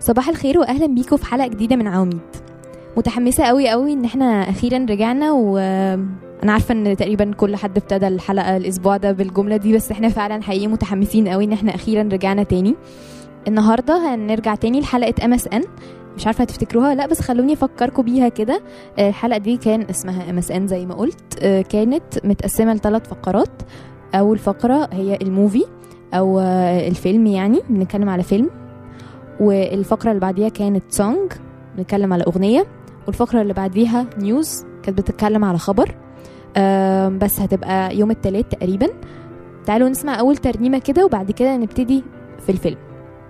صباح الخير واهلا بيكم في حلقه جديده من عواميد. متحمسه قوي قوي ان احنا اخيرا رجعنا، وانا عارفه ان تقريبا كل حد ابتدى الحلقه الاسبوع ده بالجمله دي، بس احنا فعلا حقيقي متحمسين قوي ان احنا اخيرا رجعنا تاني. النهارده هنرجع تاني لحلقه MSN. مش عارفه هتفتكروها لا، بس خلوني افكركم بيها كده. الحلقه دي كان اسمها MSN زي ما قلت. كانت متقسمه ل3 فقرات. اول فقره هي الموفي او الفيلم، يعني بنتكلم على فيلم. والفقرة اللي بعديها كانت سونج، بنتكلم على أغنية. والفقرة اللي بعديها نيوز، كانت بتتكلم على خبر. بس هتبقى يوم الثلاث تقريبا. تعالوا نسمع أول ترنيمة كده وبعد كده نبتدي في الفيلم.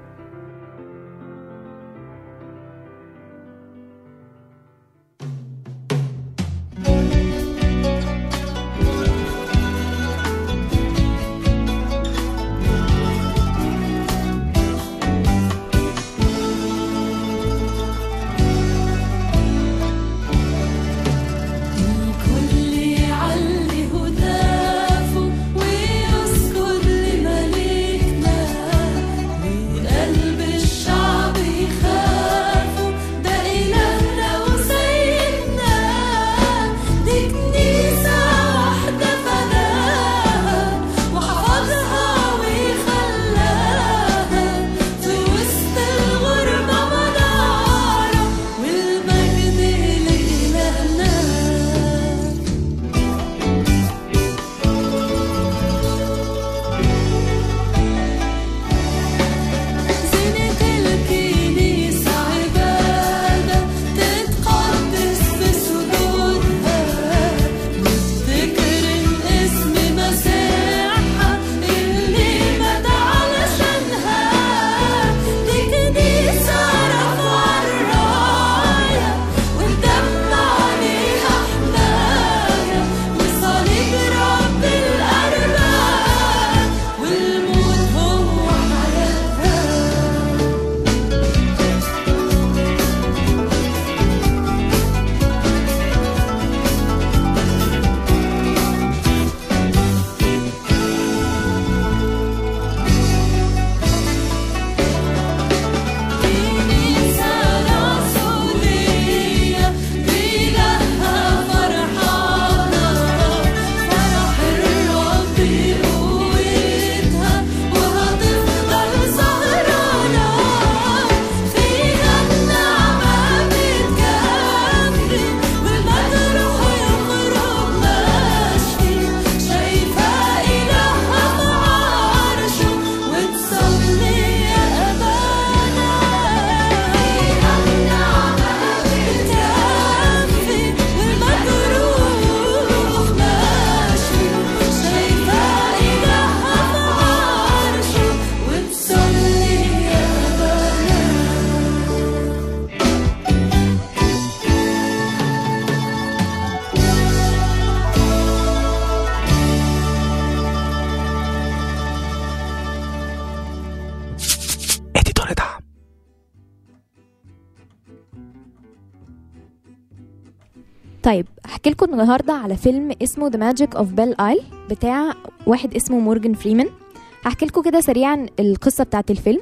طيب هحكي لكم النهارده على فيلم اسمه The Magic of Belle Isle بتاع واحد اسمه مورجان فريمان. هحكي لكم كده سريعا القصه بتاعت الفيلم.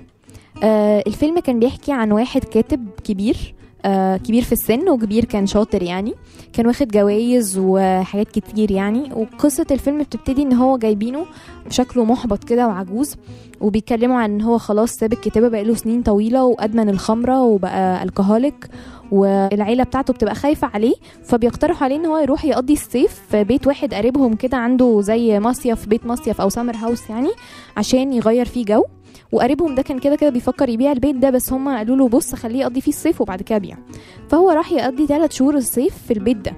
الفيلم كان بيحكي عن واحد كاتب كبير، كبير في السن وكبير، كان شاطر يعني، كان واخد جوائز وحاجات كتير يعني. وقصة الفيلم بتبتدي ان هو جايبينه شكله محبط كده وعجوز، وبيتكلموا عن ان هو خلاص ساب الكتابة بقاله سنين طويلة وادمن الخمرة وبقى الكهوليك، والعيلة بتاعته بتبقى خايفة عليه. فبيقترحوا عليه ان هو يروح يقضي الصيف في بيت واحد قريبهم كده، عنده زي مصيف، بيت مصيف او سامر هاوس يعني، عشان يغير فيه جو. وقريبهم ده كان كده كده بيفكر يبيع البيت ده، بس هم قالوا له بص خليه يقضي فيه الصيف وبعد كده بيع. فهو راح يقضي 3 شهور الصيف في البيت ده.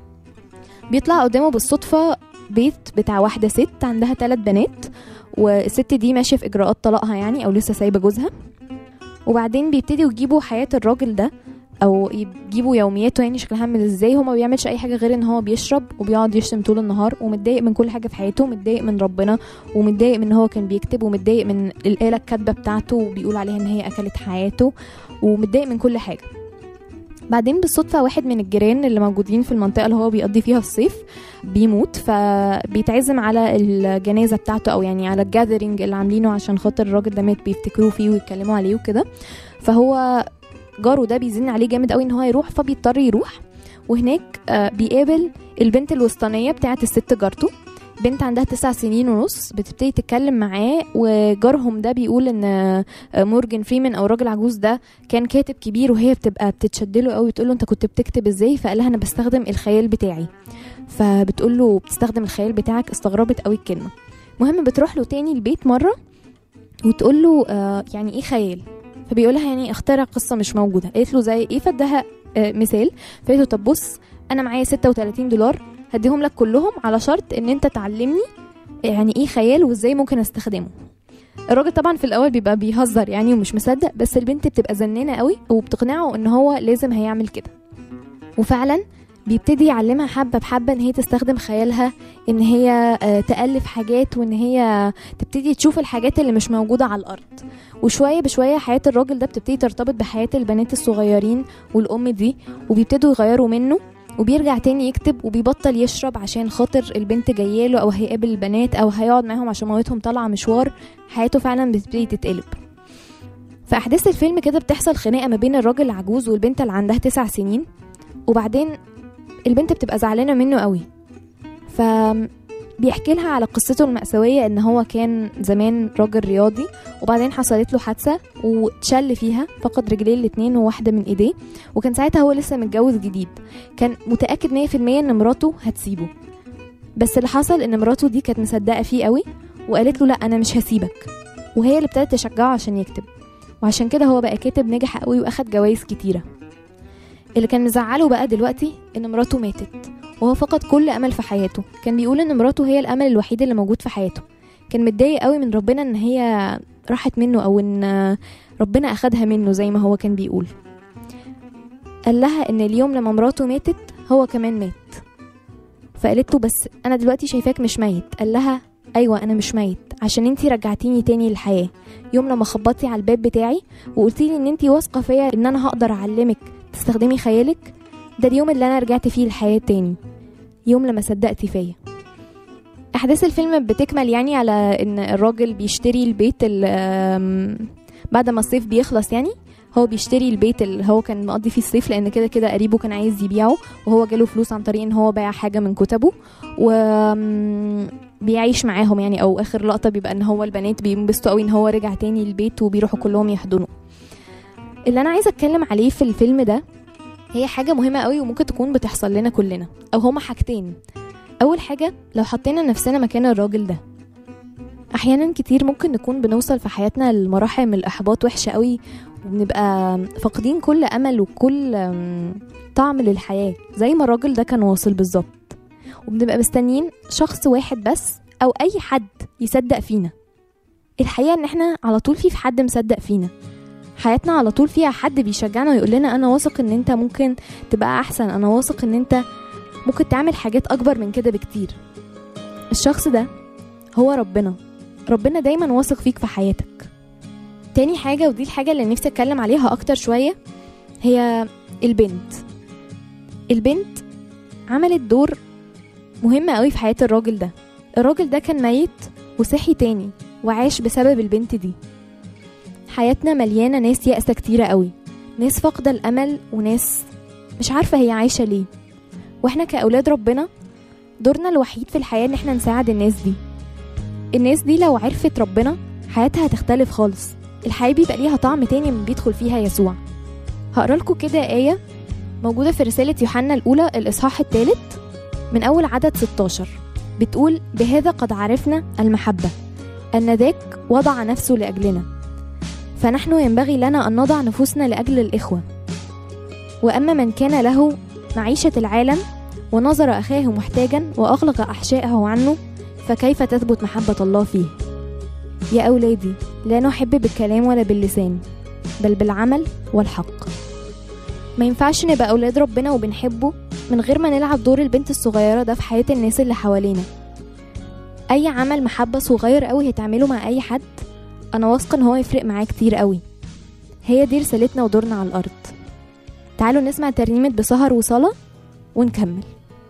بيطلع قدامه بالصدفة بيت بتاع واحدة ست عندها 3 بنات، والست دي ماشية في إجراءات طلاقها يعني، أو لسه سايبة جوزها. وبعدين بيبتدوا يجيبوا حياة الراجل ده، او يجيبوا يومياته يعني شكلها عامل ازاي. هو ما بيعملش اي حاجه غير ان هو بيشرب وبيقعد يشتم طول النهار، ومتضايق من كل حاجه في حياته، متضايق من ربنا، ومتضايق من ان هو كان بيكتب، ومتضايق من الآلة الكاتبه بتاعته وبيقول عليها ان هي اكلت حياته، ومتضايق من كل حاجه. بعدين بالصدفة واحد من الجيران اللي موجودين في المنطقة اللي هو بيقضي فيها الصيف بيموت، فبيتعزم على الجنازة بتاعته أو يعني على الجاذرينج اللي عاملينه عشان خاطر الراجل ده مات، بيفتكروه فيه ويتكلموا عليه وكده. فهو جاره ده بيزن عليه جامد قوي ان هو يروح، فبيضطر يروح. وهناك بيقابل البنت الوسطانية بتاعت الست جارته، بنت عندها 9 سنين ونص، بتبتدي تتكلم معاه. وجارهم ده بيقول ان مورجان فريمان او الراجل العجوز ده كان كاتب كبير، وهي بتبقى بتتشدله قوي، بتقول له انت كنت بتكتب ازاي؟ فقال لها انا بستخدم الخيال بتاعي. فبتقول له بتستخدم الخيال بتاعك؟ استغربت قوي الكلمه. مهم بتروح له تاني البيت مره وتقول له يعني ايه خيال؟ فبيقول لها يعني اخترع قصه مش موجوده. قالت له زي ايه؟ فدها مثال. فقالت له طب بص، انا معايا $36 هديهم لك كلهم على شرط ان انت تعلمني يعني ايه خيال وازاي ممكن استخدمه. الراجل طبعا في الاول بيبقى بيهزر يعني ومش مصدق، بس البنت بتبقى زنانه قوي وبتقنعه ان هو لازم هيعمل كده. وفعلا بيبتدي يعلمها حبه بحبه ان هي تستخدم خيالها، ان هي تألف حاجات، وان هي تبتدي تشوف الحاجات اللي مش موجوده على الارض. وشويه بشويه حياه الراجل ده بتبتدي ترتبط بحياه البنات الصغيرين والام دي، وبيبتدوا يغيروا منه، وبيرجع تاني يكتب وبيبطل يشرب عشان خاطر البنت جاياله او هيقابل البنات او هيقعد معاهم عشان مامتهم طالعه مشوار. حياته فعلا بتبتدي تتقلب. في احداث الفيلم كده بتحصل خناقه ما بين الراجل العجوز والبنت اللي عندها 9 سنين، وبعدين البنت بتبقى زعلانه منه قوي، فبيحكي لها على قصته المأساوية ان هو كان زمان راجل رياضي، وبعدين حصلت له حادثه وتشل فيها، فقد رجليه الاتنين وواحده من ايديه، وكان ساعتها هو لسه متجوز جديد. كان متأكد 100% ان مراته هتسيبه، بس اللي حصل ان مراته دي كانت مصدقه فيه قوي وقالت له لا انا مش هسيبك، وهي اللي ابتدت تشجعه عشان يكتب. وعشان كده هو بقى كاتب نجح قوي واخد جوائز كتيره. اللي كان مزعله بقى دلوقتي ان مراته ماتت، وهو فقد كل امل في حياته. كان بيقول ان مراته هي الامل الوحيد اللي موجود في حياته. كان متضايق قوي من ربنا ان هي راحت منه، او ان ربنا اخدها منه زي ما هو كان بيقول. قال لها ان اليوم لما مراته ماتت هو كمان مات. فقالت له بس انا دلوقتي شايفاك مش ميت. قال لها ايوه انا مش ميت، عشان انتي رجعتيني تاني للحياه. يوم لما خبطتي على الباب بتاعي وقلتيلي ان انتي واثقه فيا ان انا هقدر اعلمك تستخدمي خيالك، ده اليوم اللي انا رجعت فيه للحياه تاني، يوم لما صدقتي فيا. احداث الفيلم بتكمل يعني على ان الراجل بيشتري البيت بعد ما الصيف بيخلص، يعني هو بيشتري البيت اللي هو كان مقضي فيه الصيف، لان كده كده قريبه كان عايز يبيعه، وهو جاله فلوس عن طريق ان هو باع حاجه من كتبه، وبيعيش معاهم يعني. او اخر لقطه بيبقى ان هو البنات بينبسطوا قوي ان هو رجع تاني البيت وبيروحوا كلهم يحضنوا. اللي انا عايزه اتكلم عليه في الفيلم ده هي حاجه مهمه قوي وممكن تكون بتحصل لنا كلنا، او هما حاجتين. اول حاجه، لو حطينا نفسنا مكان الراجل ده، احيانا كتير ممكن نكون بنوصل في حياتنا لمراحل من الاحباط وحشه قوي، وبنبقى فاقدين كل امل وكل طعم للحياه زي ما الراجل ده كان واصل بالظبط، وبنبقى مستنيين شخص واحد بس او اي حد يصدق فينا. الحقيقه ان احنا على طول في حد مصدق فينا، حياتنا على طول فيها حد بيشجعنا ويقول لنا انا واثق ان انت ممكن تبقى احسن، انا واثق ان انت ممكن تعمل حاجات اكبر من كده بكتير. الشخص ده هو ربنا. ربنا دايما واثق فيك في حياتك. تاني حاجة، ودي الحاجة اللي نفسي اتكلم عليها اكتر شوية، هي البنت عملت دور مهم قوي في حياة الراجل ده. الراجل ده كان ميت وصحي تاني وعاش بسبب البنت دي. حياتنا مليانة ناس يأسة كتيرة قوي، ناس فاقدة الامل، وناس مش عارفة هي عايشة ليه. واحنا كأولاد ربنا دورنا الوحيد في الحياة ان احنا نساعد الناس دي. الناس دي لو عرفت ربنا حياتها هتختلف خالص، الحياة بيبقى ليها طعم تاني من بيدخل فيها يسوع. هقرأ لكم كده آية موجودة في رسالة يوحنا الأولى الإصحاح 3 من أول عدد 16، بتقول بهذا قد عرفنا المحبة أن ذاك وضع نفسه لأجلنا، فنحن ينبغي لنا أن نضع نفوسنا لأجل الإخوة. وأما من كان له معيشة العالم ونظر أخاه محتاجا وأغلق أحشائه عنه، فكيف تثبت محبة الله فيه؟ يا أولادي لا نحب بالكلام ولا باللسان، بل بالعمل والحق. ما ينفعش نبقى أولاد ربنا وبنحبه من غير ما نلعب دور البنت الصغيرة ده في حياة الناس اللي حوالينا. أي عمل محبة صغير قوي هتعمله مع أي حد أنا واثقة إن هو يفرق معاه كتير قوي. هي دي رسالتنا ودورنا على الأرض. تعالوا نسمع ترنيمة بسهر وصلاة ونكمل.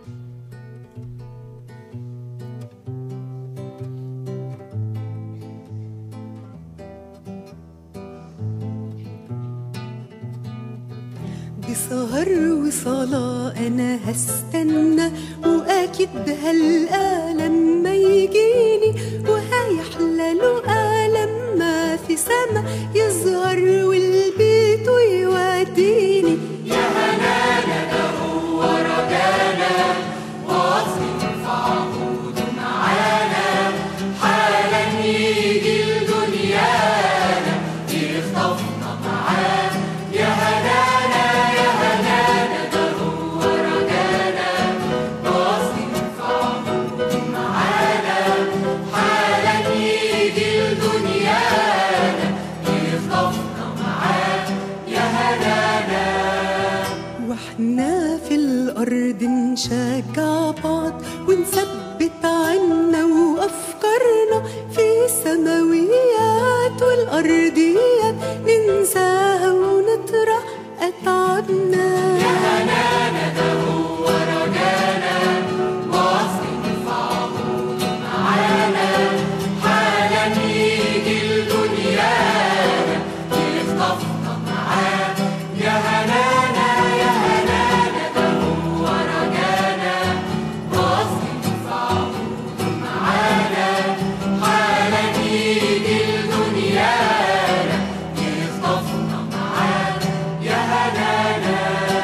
بسهر وصلاة أنا هستنى، وأكيد هلقى لما يجيني، وهيحلى له لما في سما يظهر والبيت ويوديني. يا هنانا ده هو رجانا، واصل في عهوده معانا، حالا يجي لدنيانا يخطفنا معاه. يا هنانا يا هنانا ده هو رجانا، واصل في عهوده معانا، حالا يجي لدنيانا يخطفنا معاه. يا هنانا واحنا في الأرض نشجع بعض ونثبت عنا وأفكارنا في السماويات والأرضيات، ننساها ونطرح أتعابنا. يا هنانا ده هو رجانا، واصل في عهوده معانا، حالا يجي لدنيانا يخطفنا معاه. يا هنانا يا هنانا ده هو رجانا، واصل في عهوده معانا، حالا يجي لدنيانا يخطفنا معاه. يا هنانا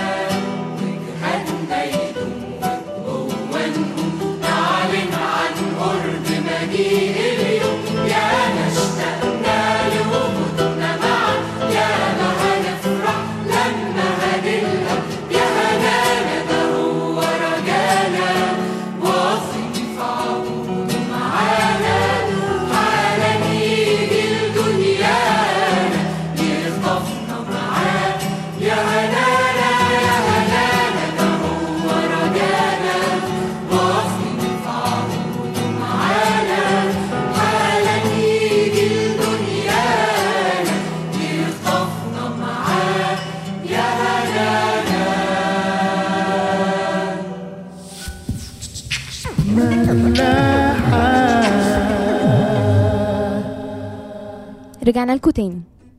وجهنا يدوم جوا نقوم نعلن عن قرب مجيء اليوم. يا ما اشتقنا لوجودنا معا، يا ما هنفرح لما هنلقى. يا هنانا ده هو رجانا، واصل في عهوده معانا، حالا يجي لدنيانا يخطفنا معاه. يا هنانا يا هنانا ده هو رجانا، واصل في عهوده معانا، حالا يجي لدنيانا يخطفنا معاه. يا هنانا رجعنا لكم تاني.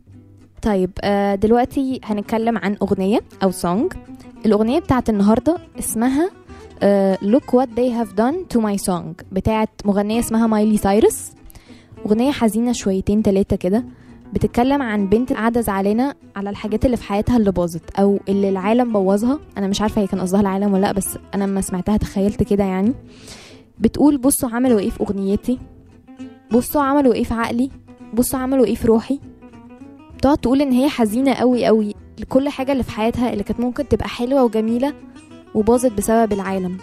طيب دلوقتي هنتكلم عن أغنية أو سونج. الأغنية بتاعت النهاردة اسمها Look What They Have Done To My Song، بتاعت مغنية اسمها مايلي سايرس. أغنية حزينة شويتين 3 كده، بتتكلم عن بنت قاعدة زعلانة على الحاجات اللي في حياتها اللي باظت أو اللي العالم بوظها. أنا مش عارفة هي كان قصدها العالم ولا لأ، بس أنا لما سمعتها تخيلت كده يعني. بتقول بصوا عملوا ايه في أغنيتي، بصوا عملوا ايه في عقلي، بصوا عملوا ايه في روحي. بتقعد تقول ان هي حزينة قوي قوي لكل حاجة اللي في حياتها اللي كانت ممكن تبقى حلوة وجميلة وباظت بسبب العالم.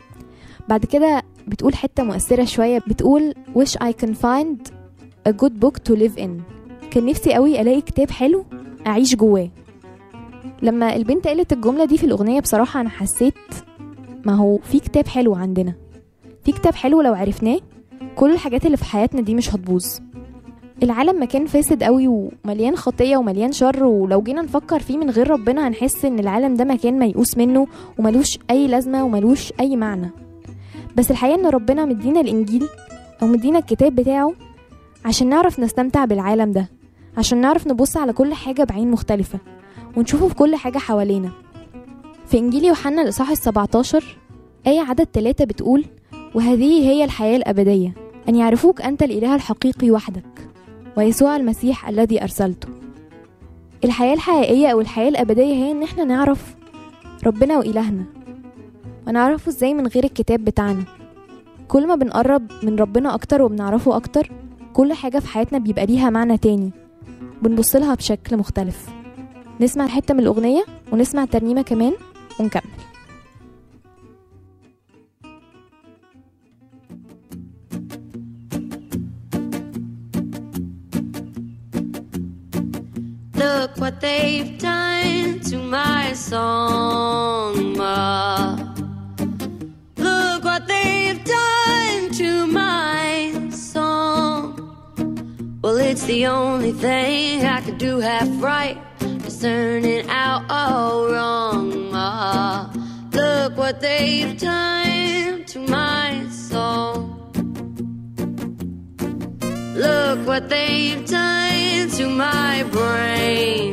بعد كده بتقول حتة مؤثرة شوية، بتقول wish I can find a good book to live in. كان نفسي قوي الاقي كتاب حلو اعيش جواه. لما البنت قالت الجملة دي في الأغنية بصراحة أنا حسيت ما هو في كتاب حلو عندنا، في كتاب حلو لو عرفناه كل الحاجات اللي في حياتنا دي مش هتبوظ. العالم مكان فاسد قوي ومليان خطية ومليان شر، ولو جينا نفكر فيه من غير ربنا هنحس ان العالم ده مكان ميؤوس منه وملوش اي لازمة وملوش اي معنى. بس الحقيقة ان ربنا مدينا الانجيل او مدينا الكتاب بتاعه عشان نعرف نستمتع بالعالم ده، عشان نعرف نبص على كل حاجة بعين مختلفة ونشوفه في كل حاجة حوالينا. في انجيل يوحنا الإصحاح 17 آية عدد 3 بتقول وهذه هي الحياة الأبدية، أن يعرفوك أنت الإله الحقيقي وحدك ويسوع المسيح الذي أرسلته. الحياة الحقيقية أو الحياة الأبدية هي إن احنا نعرف ربنا وإلهنا، ونعرفه إزاي من غير الكتاب بتاعنا. كل ما بنقرب من ربنا أكتر وبنعرفه أكتر كل حاجة في حياتنا بيبقى ليها معنى تاني، بنبصلها بشكل مختلف. نسمع حتة من الأغنية ونسمع ترنيمة كمان ونكمل. Look what they've done to my song, Ma. Look what they've done to my song. Well, it's the only thing I could do half right, is turning out all wrong. Look what they've done to my soul. Look what they've done to my brain.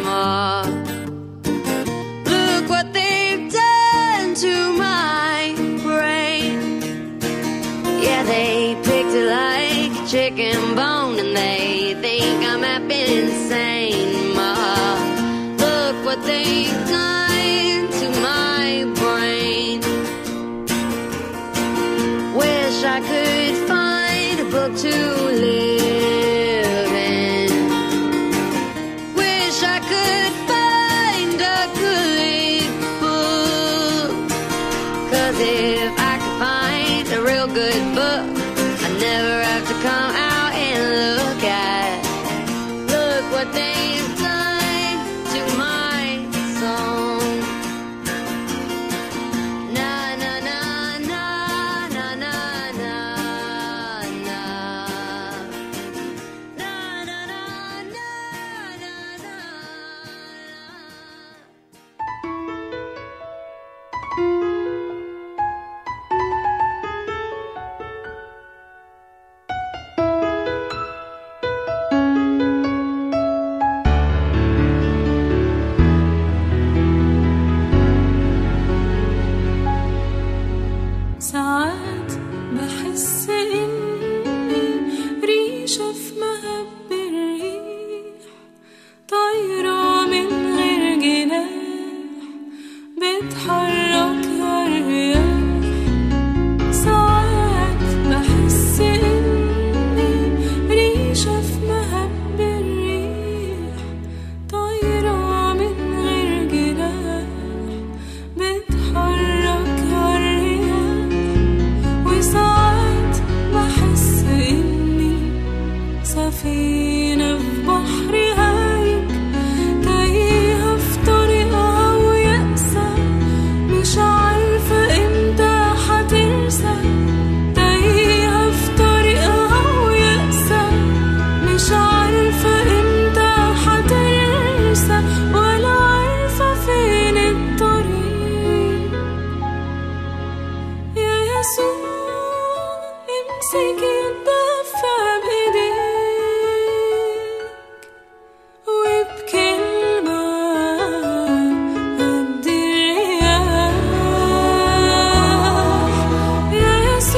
Look what they've done to my brain. Yeah, they picked it like chicken bone and they think I'm up insane. Look what they've done to my brain. Wish I could find a book to live in. Wish I could find a good book. 'Cause if I could find a real good book, I'd never have to come out and look at. Look what they've done to my song. Na na na na na na na na. Na na na na na na. ساعات بحس إني ريشة في مهب الريح، طايرة من غير جناح بتحركها الرياح. ساعات بحس إني ريشة في مهب الريح، طايرة من غير جناح بتحركها الرياح. وساعات بحس إني سفينة في بحر هايج، تايهة في طريقها ويأسة، مش عارفة إمتى هترسى. تايهة في طريقها ويأسة، مش عارفة إمتى هترسى، ولا عارفة فين الطريق. يا يسوع امسكي الدفة بإيديك، وبكلمة هدي الرياح. يا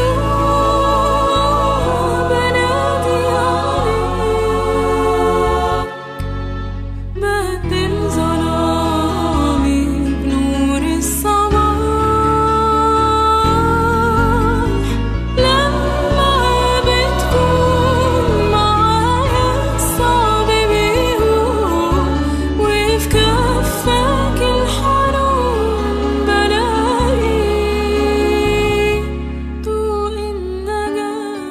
يسوع بنادي عليك، بدل ظلامي بنور الصباح. لما بتكون معايا الصعب بيهون، وفي كفاك الحرام بلاقي طوق النجاة.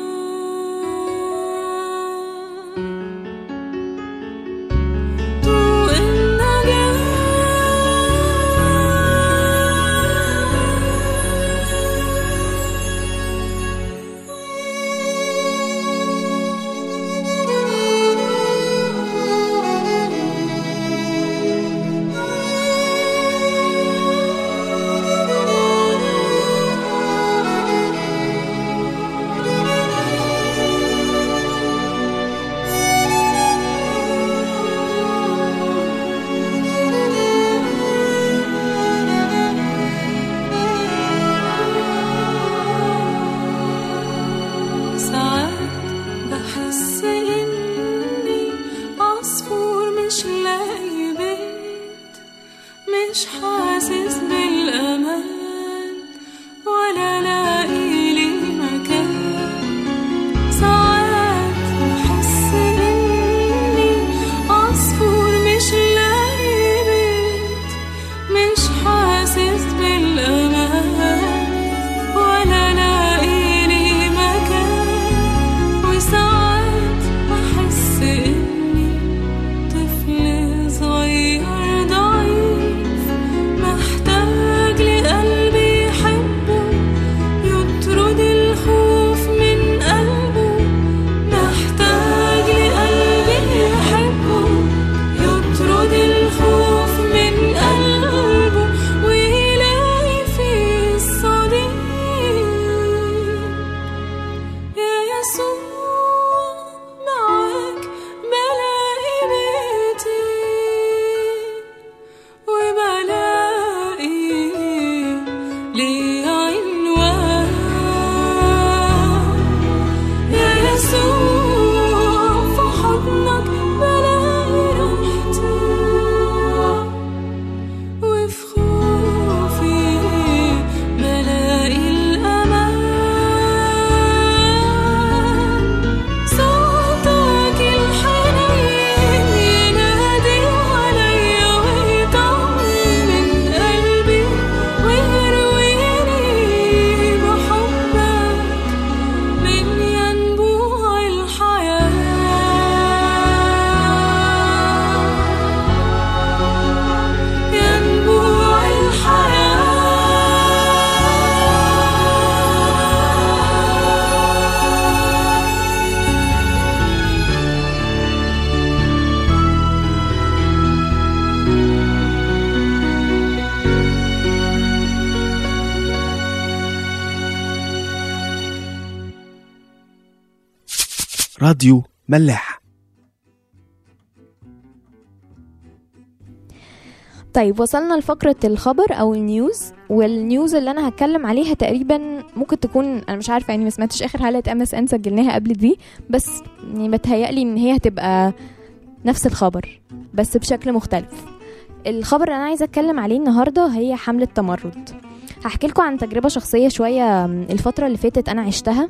طوق النجاة. ساعات بحس إني عصفور مش لاقي بيت، مش حاسس بالأمان ولا لاقي لي مكان. ساعات بحس إني عصفور مش لاقي بيت، مش حاسس بالأمان ولا لاقي لي مكان. وساعات بحس إني طفل صغير ضعيف، محتاج لقلب راديو ملاح. طيب وصلنا لفقرة الخبر أو النيوز، والنيوز اللي أنا هتكلم عليها تقريبا ممكن تكون، أنا مش عارفة يعني ما سمعتش آخر حلقة MSN سجلناها قبل دي، بس يعني بتهيألي إن هي هتبقى نفس الخبر بس بشكل مختلف. الخبر اللي أنا عايزة أتكلم عليه النهاردة هي حملة تمرد. هحكي لكم عن تجربة شخصية شوية الفترة اللي فاتت أنا عشتها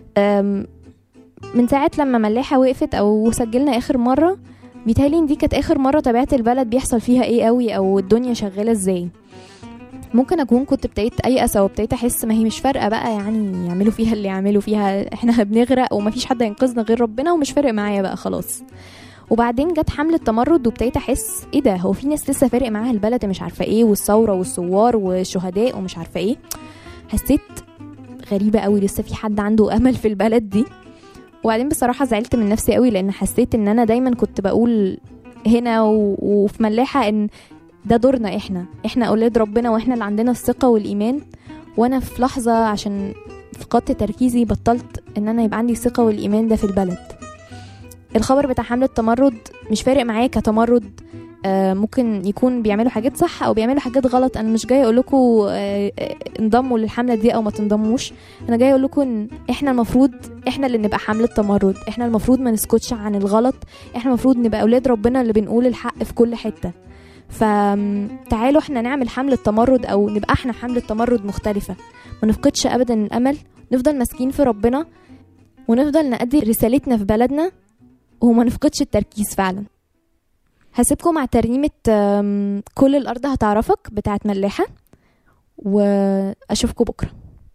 من ساعة لما ملاحة وقفت أو سجلنا آخر مرة. بيتهيألي إن دي كانت آخر مرة تابعت البلد بيحصل فيها إيه قوي أو الدنيا شغالة إزاي. ممكن أكون كنت ابتديت أيأس أو ابتديت أحس ما هي مش فارقة بقى، يعني يعملوا فيها اللي يعملوا فيها، إحنا بنغرق ومفيش حد ينقذنا غير ربنا ومش فارق معايا بقى خلاص. وبعدين جت حملة تمرد وابتديت أحس إيه ده، هو في ناس لسه فارق معاها البلد مش عارفة إيه، والثورة والثوار والشهداء ومش عارفة إيه. حسيت غريبة قوي، لسه في حد عنده أمل في البلد دي. وبعدين بصراحة زعلت من نفسي قوي، لأن حسيت إن أنا دايما كنت بقول هنا وفي ملاحة إن ده دورنا، إحنا أولاد ربنا وإحنا اللي عندنا الثقة والإيمان. وأنا في لحظة عشان فقدت تركيزي بطلت إن أنا يبقى عندي الثقة والإيمان ده في البلد. الخبر بتاع حملة تمرد مش فارق معايا كتمرد، ممكن يكون بيعملوا حاجات صح او بيعملوا حاجات غلط. انا مش جاي اقول لكم انضموا للحمله دي او ما تنضموش، انا جاي اقول لكم ان احنا المفروض احنا اللي نبقى حمله تمرد، احنا المفروض ما نسكتش عن الغلط، احنا المفروض نبقى اولاد ربنا اللي بنقول الحق في كل حته. فتعالوا احنا نعمل حمله تمرد او نبقى احنا حمله تمرد مختلفه، ما نفقدش ابدا الامل، نفضل ماسكين في ربنا ونفضل نأدي رسالتنا في بلدنا وما نفقدش التركيز فعلا. هسيبكم مع ترنيمة كل الأرض هتعرفك بتاعت ملاحة، وأشوفكم بكرة.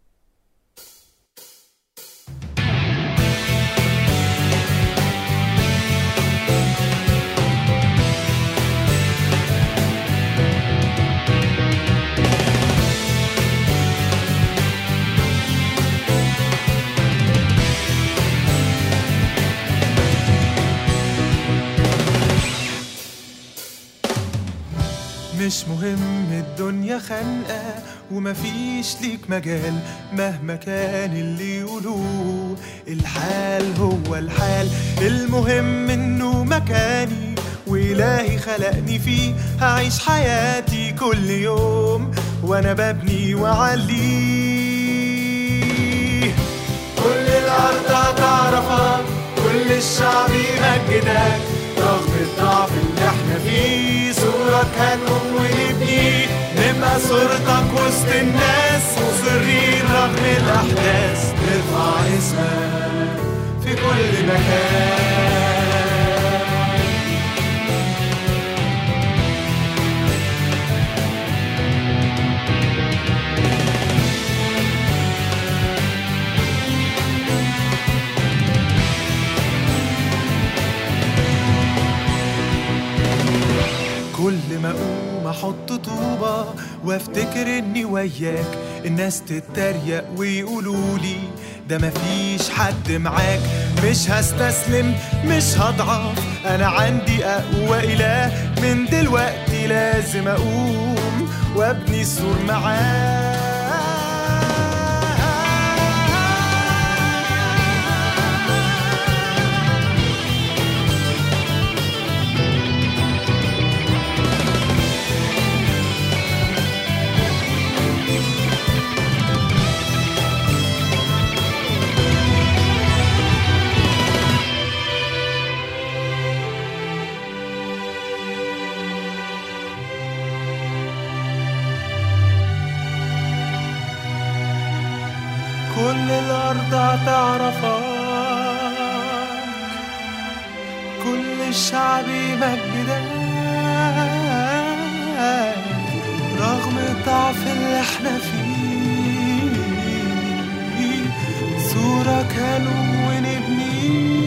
مش مهم الدنيا خانقة ومفيش ليك مجال، مهما كان اللي يقولوه الحال هو الحال. المهم انه مكاني وإلهي خلقني فيه، هعيش حياتي كل يوم وانا ببني وعليه. كل الارض هتعرفك، كل الشعب يمجدك، رغم الضعف اللي احنا فيه صورك هنقوم ونبني، نبقى صورتك وسط الناس، مصرين رغم الأحداث، نرفع اسمك في كل مكان. كل ما اقوم احط طوبة وافتكر اني وياك، الناس تتريق ويقولولي ده مفيش حد معاك. مش هستسلم مش هضعف، انا عندي اقوى اله، من دلوقتي لازم اقوم وابني السور معاك. كل الأرض هتعرفك، كل الشعب يمجدك، رغم الضعف اللي احنا فيه صورك هنقوم ونبني.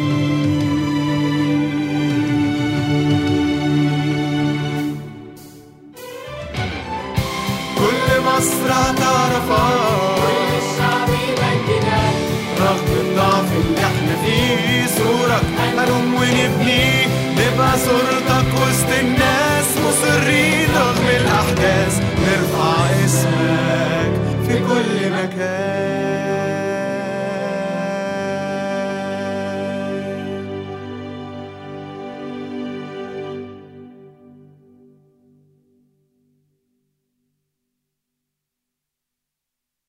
كل مصر هتعرفك، رغم الضعف اللي احنا فيه صورك هنقوم ونبني، نبقى صورتك وسط الناس، مصرين رغم الأحداث، نرفع اسمك في كل مكان.